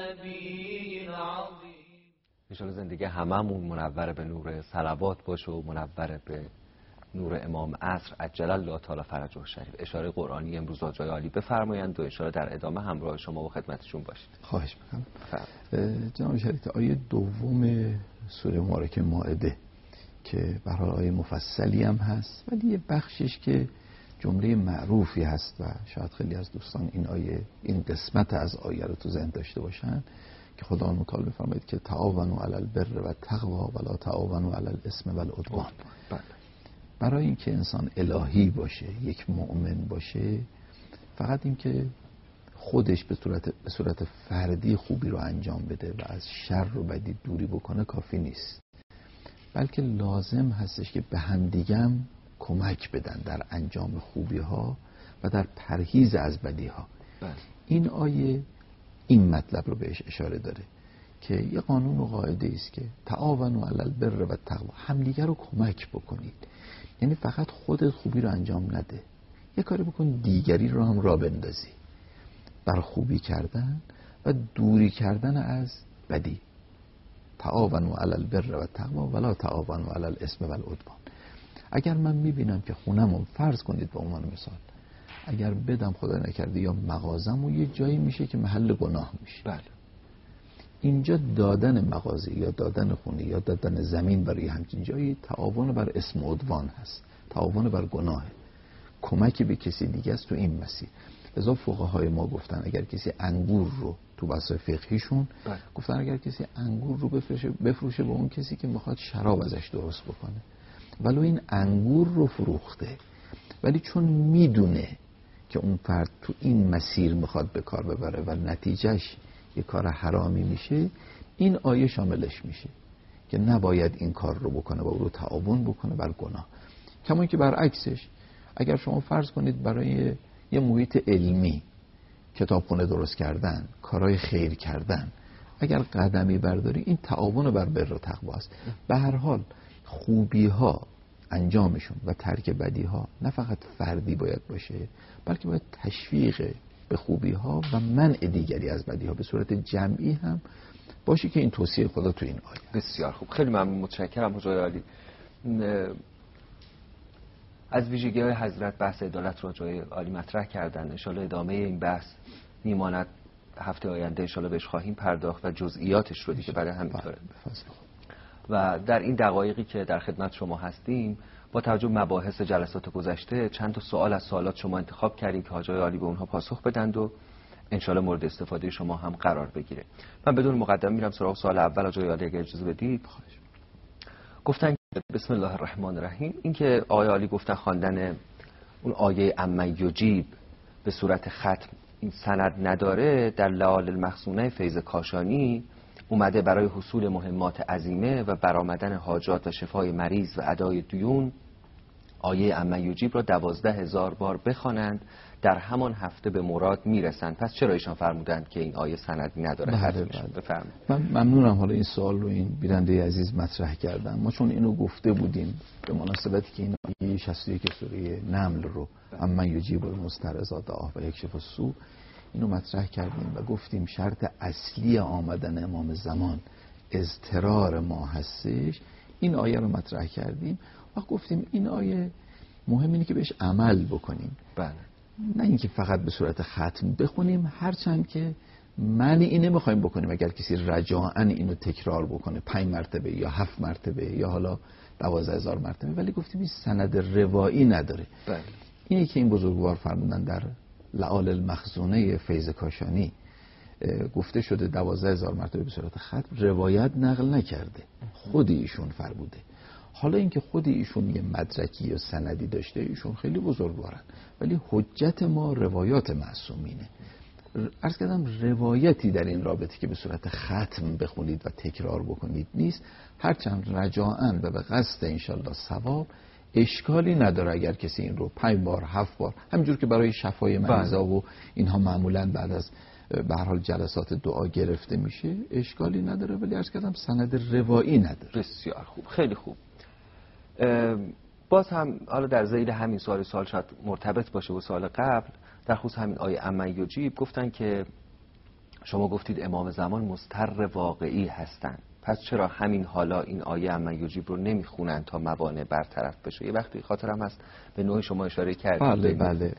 S4: النبي العظيم.
S2: انشاءالله زندگی هممون منور به نور صلوات باشه و منور به نور امام عصر عجل الله تعالی فرجه الشریف. اشاره قرآنی امروز آقای عالی بفرمایند و اشاره در ادامه همراه شما و خدمتشون باشید.
S3: خواهش می‌کنم. جناب شریف، آیه دوم سوره مبارکه مائده که به هر حال آیه مفصلی هم هست ولی یه بخشش که جمله معروفی هست و شاید خیلی از دوستان این قسمت از آیه رو تو ذهن داشته باشن که خدا متعال بفرماید که تعاونوا علی البر و التقوا ولا تعاونوا علی الاثم والعدوان. برای اینکه انسان الهی باشه، یک مؤمن باشه، فقط اینکه خودش به صورت فردی خوبی رو انجام بده و از شر و بدی دوری بکنه کافی نیست، بلکه لازم هستش که به همدیگه هم کمک بدن در انجام خوبی ها و در پرهیز از بدی ها. این آیه این مطلب رو بهش اشاره داره که یه قانون و قاعده است که تعاونوا علی البر و التقوا، همدیگه رو کمک بکنید. یعنی فقط خودت خوبی رو انجام نده، یه کاری بکن دیگری رو هم راه بندازی بر خوبی کردن و دوری کردن از بدی. تعاونوا علی البر و التقوا ولا تعاونوا علی الاثم والعدوان. اگر من میبینم که خونمون، فرض کنید به عنوان مثال، اگر بدم خدا نکرده یا مغازم و یه جایی میشه که محل گناه میشه،
S2: بله،
S3: اینجا دادن مغازه یا دادن خونه یا دادن زمین برای همچین جایی تعاون بر اسم و عدوان هست، تعاون بر گناه، کمکی به کسی دیگه است تو این مسیر. لذا فقهای ما گفتن اگر کسی انگور رو تو بحث فقهیشون گفتن اگر کسی انگور رو بفروشه به اون کسی که میخواد شراب ازش درست بکنه، ولو این انگور رو فروخته، ولی چون میدونه که اون فرد تو این مسیر میخواد به کار ببره و نتیجهش یه کار حرامی میشه، این آیه شاملش میشه که نباید این کار رو بکنه و او رو تعاون بکنه بر گناه. کما که برعکسش اگر شما فرض کنید برای یه محیط علمی، کتابخونه درست کردن، کارهای خیر کردن، اگر قدمی برداری، این تعاون بر بر و تقوا است. به هر حال خوبی ها انجامشون و ترک بدی ها نه فقط فردی باید باشه، بلکه باید تشویق به خوبی ها و منع دیگری از بدی ها به صورت جمعی هم باشه که این توصیه خدا تو این آیه.
S2: بسیار خوب، خیلی ممنون، متشکرم حضور عالی. از ویژگی‌های حضرت بحث عدالت رو جای عالی مطرح کردن. ان شاءالله ادامه این بحث میماند، هفته آینده ان شاءالله بهش خواهیم پرداخت و جزئیاتش رو دیگه بعد همینطوره. و در این دقایقی که در خدمت شما هستیم با توجه به مباحث جلسات گذشته چند تا سوال از سوالات شما انتخاب کردیم که حاجی عالی به اونها پاسخ بدند و انشالله مورد استفاده شما هم قرار بگیره. من بدون مقدمه میرم سراغ سوال اول. حاجی عالی اگه اجازه بدید. گفتن بسم الله الرحمن الرحیم. این که آقای عالی گفتن خواندن اون آیه اما یجیب به صورت ختم این سند نداره، در لعال المخزونه فیض کاشانی اومده برای حصول مهمات عظیمه و برآمدن حاجات و شفای مریض و ادای دیون آیه اما یجیب را 12,000 بار بخوانند، در همان هفته به مراد میرسند. پس چرا ایشان فرمودند که این آیه سندی نداره؟
S3: بله.
S2: بفرمایید.
S3: من ممنونم حالا این سوال رو این بیننده عزیز مطرح کردن. ما چون اینو گفته بودیم به مناسبتی که این آیه 61 سوره نمل رو اما یجیب المضطر اذا دعاه و یکشف السوء اینو مطرح کردیم و گفتیم شرط اصلی آمدن امام زمان اضطرار ما هستش. این آیه رو مطرح کردیم و گفتیم این آیه مهم اینه که بهش عمل بکنیم.
S2: بله.
S3: نه اینکه فقط به صورت ختم بخونیم، هرچند که معنی این نمیخوایم بکنیم اگر کسی رجاءً اینو تکرار بکنه 5 مرتبه یا 7 مرتبه یا حالا 12,000 مرتبه، ولی گفتیم این سند روایی نداره.
S2: بله.
S3: اینه که این بزرگوار فرمودن در لعال المخزونه فیض کاشانی گفته شده 12,000 مرتبه به صورت ختم، روایت نقل نکرده، خود ایشون فرموده. حالا اینکه خود ایشون یه مدرکی یا سندی داشته، ایشون خیلی بزرگوارن، ولی حجت ما روایات معصومینه. عرض کردم روایتی در این رابطه که به صورت ختم بخونید و تکرار بکنید نیست، هرچند رجاءً و به قصد انشالله ثواب اشکالی نداره اگر کسی این رو 5 بار 7 بار همینجور که برای شفای مریضا و اینها معمولاً بعد از به هر حال جلسات دعا گرفته میشه اشکالی نداره، ولی عرض کردم سند روایی نداره.
S2: بسیار خوب، خیلی خوب. باز هم حالا در ذیل همین سوال شاید مرتبط باشه و سوال قبل، در خصوص همین آیه اما یجیب گفتن که شما گفتید امام زمان مضطر واقعی هستن، پس چرا همین حالا این آیه اما یجیب رو نمیخونن تا موانع برطرف بشه؟ یه وقتی خاطرم هست به نوعی شما اشاره کردید.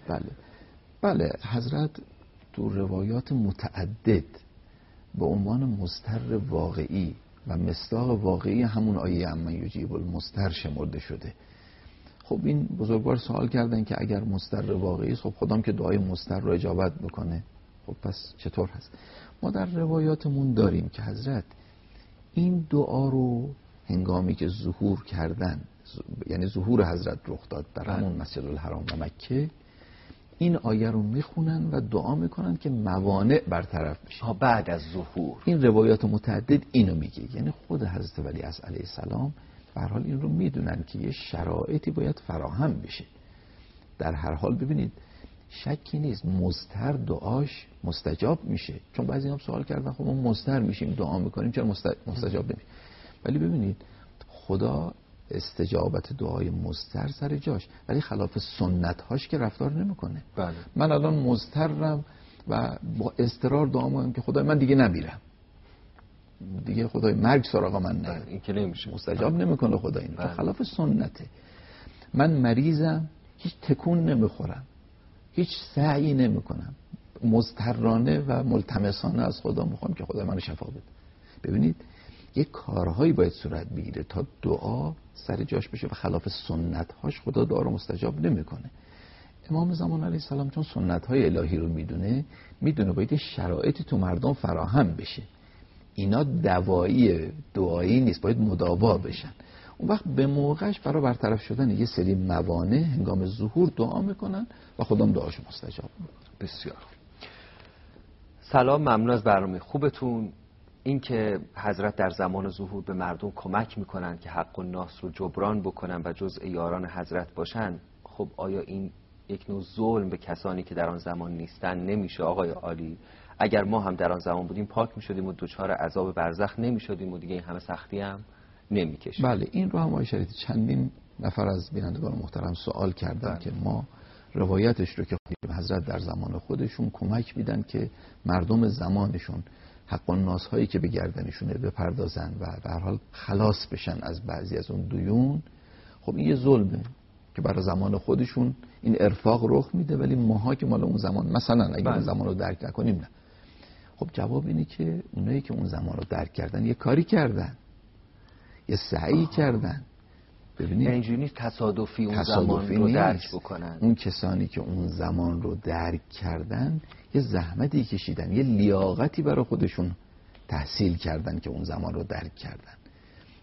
S3: بله حضرت تو روایات متعدد به عنوان مضطر واقعی و مصداق واقعی همون آیه اما یجیب المضطر شمرده شده. خب این بزرگوار سوال کردن که اگر مضطر واقعی است، خب خدام که دعای مضطر رو اجابت بکنه، خب پس چطور هست؟ ما در روایاتمون داریم که حضرت این دعا رو هنگامی که ظهور کردن، یعنی ظهور حضرت رخ داد در همون مسجد الحرام و مکه، این آیه رو میخونن و دعا میکنن که موانع برطرف بشه.
S2: بعد از ظهور
S3: این روایات متعدد اینو میگه، یعنی خود حضرت ولیعصر علیه السلام به هر حال این رو میدونن که یه شرایطی باید فراهم بشه. در هر حال ببینید شکی نیست مضطر دعاش مستجاب میشه، چون بعضی هم سوال کردن خب ما مضطر میشیم دعا میکنیم چرا مستجاب نمیشه؟ ولی ببینید خدا استجابت دعای مضطر سر جاش، ولی خلاف سنت هاش که رفتار نمیکنه.
S2: بله.
S3: من الان مضطرم و با اضطرار دعا میکنم که خدای من دیگه نمیرم، دیگه خدای مرگ سراغ من نه،
S2: این که نمیشه،
S3: مستجاب نمیکنه خدا این. خلاف سنته. من مریضم هیچ تکون نمیخورم، هیچ سعی نمیکنم، مضطرانه و ملتمسانه از خدا میخوام که خدا منو شفا بده. ببینید یک کارهایی باید صورت بگیره تا دعا سر جاش بشه و خلاف سنت هاش خدا دعا رو مستجاب نمیکنه. امام زمان علیه السلام چون سنت های الهی رو میدونه باید شرایطی تو مردم فراهم بشه، اینا دوایی دعایی نیست، باید مداوا بشن. اون وقت به موقعش برای برطرف شدن یه سری موانع هنگام ظهور دعا میکنن و خدا دعاشو مستجاب میکنه.
S2: بسیار سلام، ممنون از برنامه خوبتون. این که حضرت در زمان ظهور به مردم کمک میکنن که حق الناس رو جبران بکنن و جزء یاران حضرت باشن، خب آیا این یک نوع ظلم به کسانی که در آن زمان نیستن نمیشه آقای عالی؟ اگر ما هم در آن زمان بودیم پاک میشدیم و دچار عذاب برزخ نمیشدیم و دیگه این همه سختی هم نمیکشیم.
S3: بله این رو هم آقای شریعتی چندین نفر از بینندگان محترم سوال کردن که ما روایتش رو که حضرت در زمان خودشون کمک میدن که مردم زمانشون حق الناس هایی که به گردنشونه بپردازن و به هر حال خلاص بشن از بعضی از اون دیون. خب این یه ظلمه که برای زمان خودشون این ارفاق رخ میده، ولی ماها که مال اون زمان مثلا اگه اون زمان رو درک نکنیم نه. خب جواب اینه که اونایی که اون زمان رو درک کردن یه کاری کردن، یه سعی کردن. ببینید
S2: اینجوری نیست تصادفی اون زمان رو درک بکنن.
S3: اون کسانی که اون زمان رو درک کردن یه زحمتی کشیدن، یه لیاقتی برای خودشون تحصیل کردن که اون زمان رو درک کردن.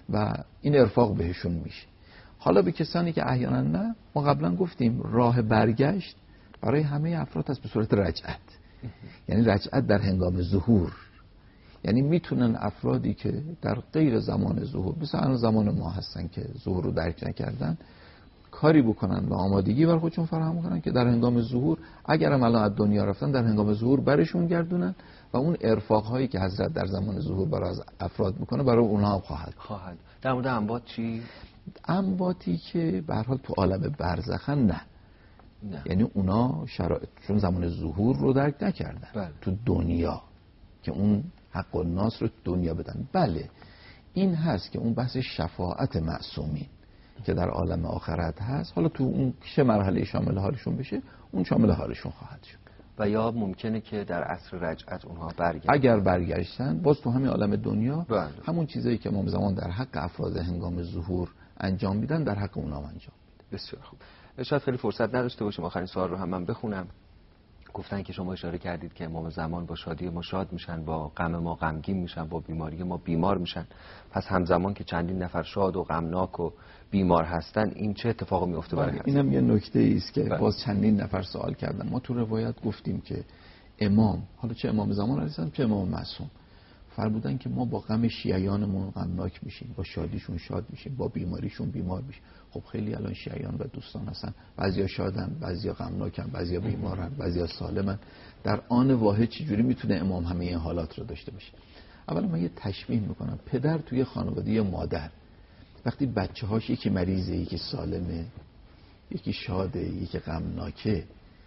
S3: و این ارفاق بهشون میشه. حالا به کسانی که احیانا نه، ما قبلا گفتیم راه برگشت برای همه افراد هست به صورت رجعت، یعنی رجعت در هنگام ظهور. یعنی میتونن افرادی که در غیر زمان ظهور، مثلا زمان ما هستن که ظهور رو درک نکردن، کاری بکنن و آمادگی بر خودشون فراهم کنن که در هنگام ظهور، اگرم الان از دنیا رفتن، در هنگام ظهور برشون گردونن و اون ارفاق هایی که حضرت در زمان ظهور برای افراد میکنه برای اونها هم خواهد.
S2: در مورد اموات چی؟
S3: امواتی که به هر حال تو عالم برزخن نه. یعنی اونا چون زمان ظهور رو درک نکردن.
S2: بله.
S3: تو دنیا که اون حق الناس رو دنیا بدن. بله این هست که اون بحث شفاعت معصومین که در عالم آخرت هست، حالا تو اون چه مرحله شامل حالشون بشه، اون شامل حالشون خواهد شد.
S2: و یا ممکنه که در عصر رجعت اونها برگردن.
S3: اگر برگشتن باز تو همین عالم دنیا،
S2: بله.
S3: همون چیزایی که امام زمان در حق افراد هنگام ظهور انجام میدن در حق اونها انجام میده.
S2: بسیار خوب. شاید خیلی فرصت نداشته باشیم آخرین سوال رو هم من بخونم. گفتن که شما اشاره کردید که امام زمان با شادی ما شاد میشن، با غم ما غمگین میشن، با بیماری ما بیمار میشن. پس همزمان که چندین نفر شاد و غمناک و بیمار هستن، این چه اتفاقی میفته برای همین؟
S3: اینم یه نکته است که باز چندین نفر سوال کردن. ما تو روایت گفتیم که امام، حالا چه امام زمان علیه السلام چه امام معصوم، فرمودن که ما با غم شیعیانمون غمناک میشیم، با شادیشون شاد میشیم، با بیماریشون بیمار میشیم. خب خیلی الان شیعیان و دوستان هستن، بعضیا شادن، بعضیا غمناکن، بعضیا بیمارن، بعضیا سالمن. در آن واحد چجوری میتونه امام همه این حالات رو داشته باشه؟ اولا من یه تشبیه میکنم. پدر توی خانواده یا مادر وقتی بچه‌هاش یکی مریضه، یکی سالمه، یکی شاده، یکی غمناکه،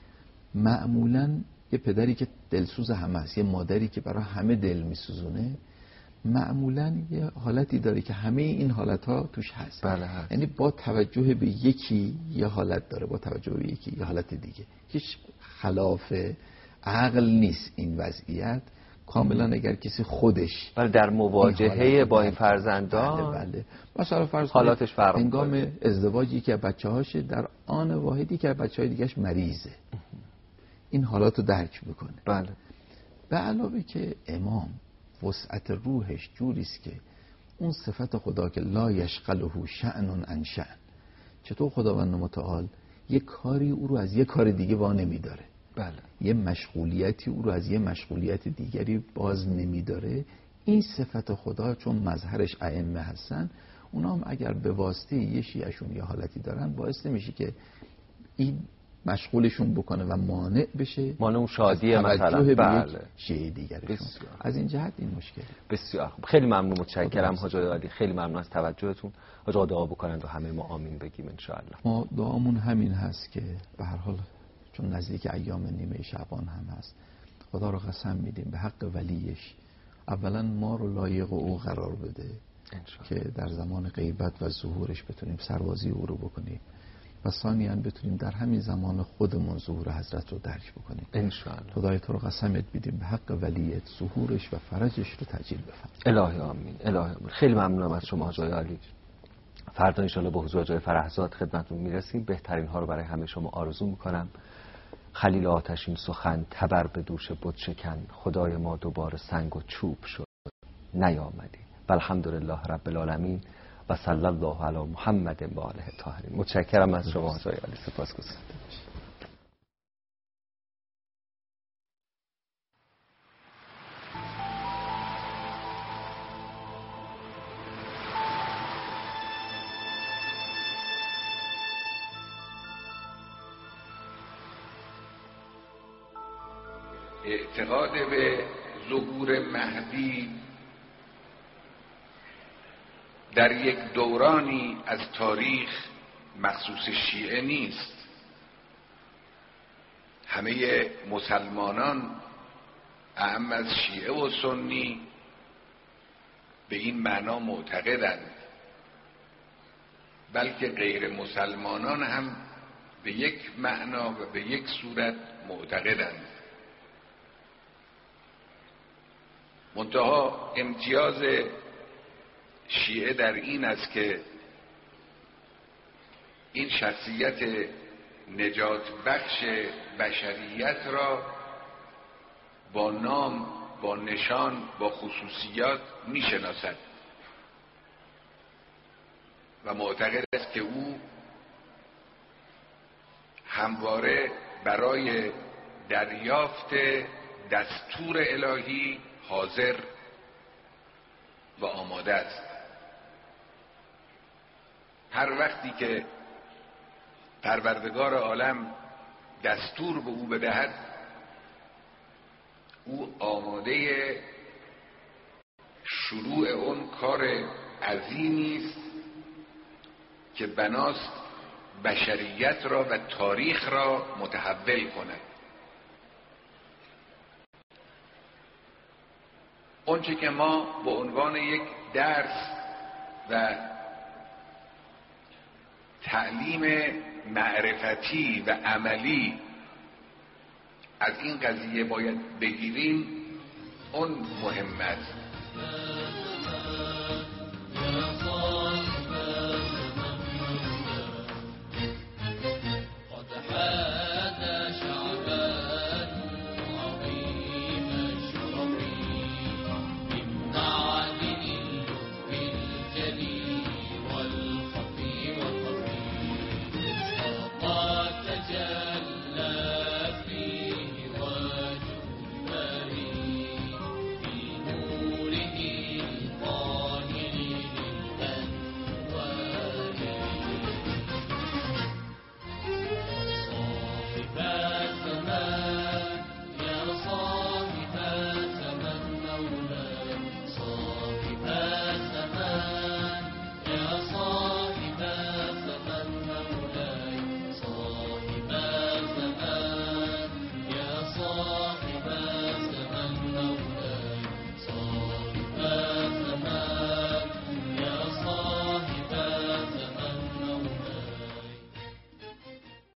S3: معمولاً یه پدری که دلسوز همه است، یه مادری که برای همه دل میسوزونه، معمولاً یه حالتی داره که همه این حالتها توش هست.
S2: بله هست.
S3: یعنی با توجه به یکی یه حالت داره، با توجه به یکی یه حالت دیگه. هیچ خلاف عقل نیست این وضعیت. کاملا اگر کسی خودش
S2: ولی در مواجهه با این فرزندان،
S3: بله مثلا فرض
S2: حالاتش فرق
S3: هنگام ازدواجی که بچه‌هاشه، در آن واحدی که بچه‌های دیگه‌اش مریضه، این حالاتو درک میکنه.
S2: بله.
S3: به علاوه که امام وسعت روحش جوریست که اون صفت خدا که لا یشغله شأن عن شأن، چطور خداوند متعال یک کاری او رو از یک کار دیگه وا نمیداره،
S2: بله،
S3: یه مشغولیتی او رو از یه مشغولیت دیگری باز نمیداره. این صفت خدا چون مظهرش ائمه هستن، اونا هم اگر به واسطه یه شیعشون یه حالتی دارن، باعث نمیشه که این مشغولشون بکنه و مانع بشه،
S2: مانع اون شادی مثلا
S3: بله شیعه دیگرشون. از این جهت این مشکل.
S2: بسیار خوب، خیلی ممنون، متشکرم حاج علی، خیلی ممنون از توجهتون. حاج دعا بکنند و همه ما آمین بگیم ان شاء الله.
S3: ما دعامون همین هست که به هر حال چون نزدیک ایام نیمه شعبان هم هست، خدا رو قسم میدیم به حق ولیش اولا ما رو لایق او قرار بده که در زمان غیبت و ظهورش بتونیم سربازی او رو بکنیم و ثانیاً بتونیم در همین زمان خودمون ظهور حضرت رو درک بکنیم
S2: ان شاء الله.
S3: خدای تو رو قسمت میدیم به حق ولیت ظهورش و فرجش رو تعجیل بفرما.
S2: الهی آمین. الهی آمین. خیلی ممنونم از شما حاج علی. فردا ان شاء الله با حضور جای فرحزاد خدمتتون میرسیم. بهترین ها رو برای همه شما آرزو میکنم. خلیل آتشین سخن تبر به دوش بت شکن، خدای ما دوباره سنگ و چوب شد نیامدی. والحمدلله رب العالمین و صلی الله علی محمد و آله الطاهرین. متشکرم از شما حاج علی، سپاسگزارم.
S7: اعتقاد به ظهور مهدی در یک دورانی از تاریخ مخصوص شیعه نیست. همه مسلمانان اعم از شیعه و سنی به این معنا معتقدند، بلکه غیر مسلمانان هم به یک معنا و به یک صورت معتقدند. منتها امتیاز شیعه در این است که این شخصیت نجات بخش بشریت را با نام، با نشان، با خصوصیات میشناسد. و معتقد است که او همواره برای دریافت دستور الهی حاضر و آماده است. هر وقتی که پروردگار عالم دستور به او بدهد، او آماده شروع اون کار عظیمی است که بناست بشریت را و تاریخ را متحول کند. اونچه که ما به عنوان یک درس و تعلیم معرفتی و عملی از این قضیه باید بگیریم، اون مهم است.